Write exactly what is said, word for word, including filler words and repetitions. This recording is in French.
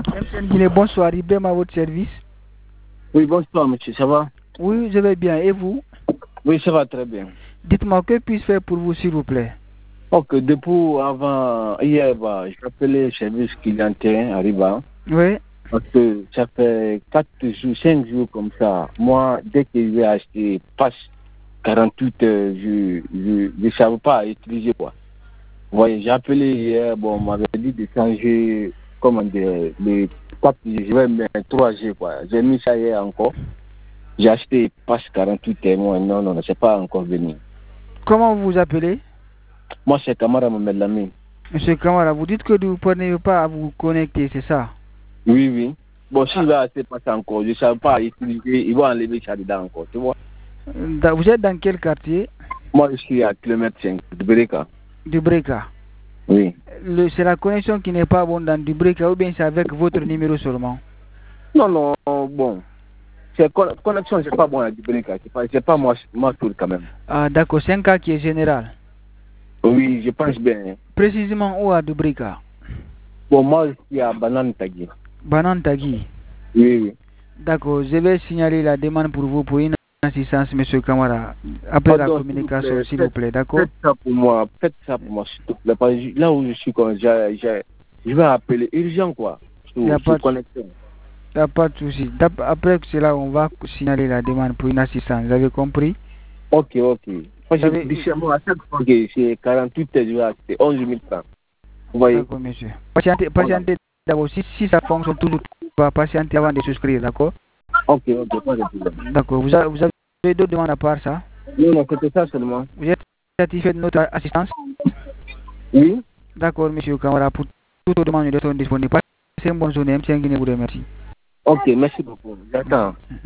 M C N Guinée, bonsoir, Ibrahim à votre service. Oui, bonsoir, monsieur, ça va? Oui, je vais bien, et vous? Oui, ça va très bien. Dites-moi, que puis-je faire pour vous, s'il vous plaît? Ok, depuis avant, hier, bah, j'ai appelé le service clientèle à Riba. Oui. Parce que ça fait quatre jours, cinq jours comme ça. Moi, dès que je vais acheter passe quarante-huit heures, je ne savais pas utiliser quoi. Vous voyez, j'ai appelé hier, bon, on m'avait dit de changer, comment dire, les quatre G, je vais mettre trois G quoi. J'ai mis ça hier encore. J'ai acheté passe quarante-huit heures, moi, non, non, non, c'est pas encore venu. Comment vous vous appelez? Moi, c'est Kamara Mohamed Lamine. Monsieur Kamara, vous dites que vous ne prenez pas à vous connecter, c'est ça? Oui, oui. Bon, si là, c'est pas ça encore, je ne savais pas utiliser, ils vont enlever ça dedans encore, tu vois. Vous êtes dans quel quartier? Moi, je suis à kilomètre cinq de Breka. Du Breka. Oui. C'est la connexion qui n'est pas bonne dans du Breka ou bien c'est avec votre numéro seulement? Non, non, bon. C'est con connexion, c'est pas bon à du Breka. C'est pas, pas moi, moi tout quand même. Ah, d'accord, c'est un cas qui est général. Oui, je pense bien. Précisément où à Dubrika? Bon, moi, je suis à Banan Tagui. Banan Tagui? Oui, oui. D'accord, je vais signaler la demande pour vous pour une assistance, M. Kamara. Après Pardon, la communication, s'il vous plaît, d'accord? Faites ça pour moi, faites ça pour moi, s'il te plaît. Parce que là où je suis, quand je vais appeler urgent, quoi. Il n'y a, a pas de souci. Après cela, on va signaler la demande pour une assistance. Vous avez compris? Ok, ok. Parce que avez... moi, à chaque fois que c'est quarante-huit heures, je vais acheter onze mille francs. Vous voyez? D'accord, monsieur. Patientez, patientez d'abord. Si, si ça fonctionne toujours, on va patienter avant de souscrire, d'accord? Ok, ok, pas de problème. D'accord. Vous, vous avez d'autres demandes à part ça? Non, non, c'était ça seulement. Vous êtes satisfait de notre assistance? Oui. D'accord, monsieur Kamara. Pour toutes vos demandes, nous sommes disponibles. Passez une bonne journée. M C N Guinée vous remercie. Ok, merci beaucoup. J'attends.